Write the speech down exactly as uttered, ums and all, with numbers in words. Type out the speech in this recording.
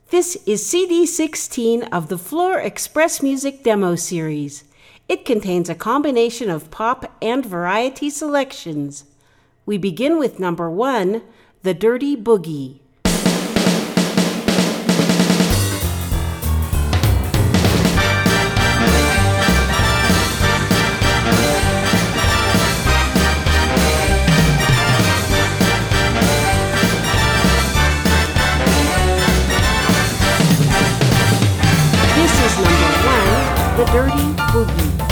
This is C D sixteen of the Floor Express Music Demo Series. It contains a combination of pop and variety selections. We begin with number one, The Dirty Boogie. This is number one, The Dirty Boogie.